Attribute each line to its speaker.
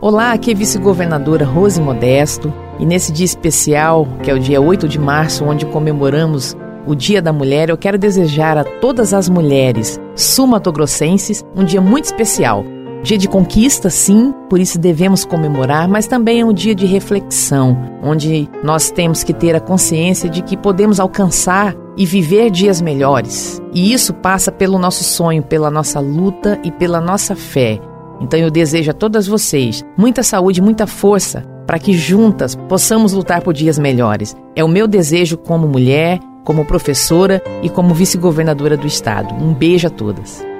Speaker 1: Olá, aqui é vice-governadora Rose Modesto e nesse dia especial, que é o dia 8 de março, onde comemoramos o Dia da Mulher, eu quero desejar a todas as mulheres sul-matogrossenses um dia muito especial. Dia de conquista, sim, por isso devemos comemorar, mas também é um dia de reflexão, onde nós temos que ter a consciência de que podemos alcançar e viver dias melhores. E isso passa pelo nosso sonho, pela nossa luta e pela nossa fé. Então eu desejo a todas vocês muita saúde, muita força, para que juntas possamos lutar por dias melhores. É o meu desejo como mulher, como professora e como vice-governadora do estado. Um beijo a todas.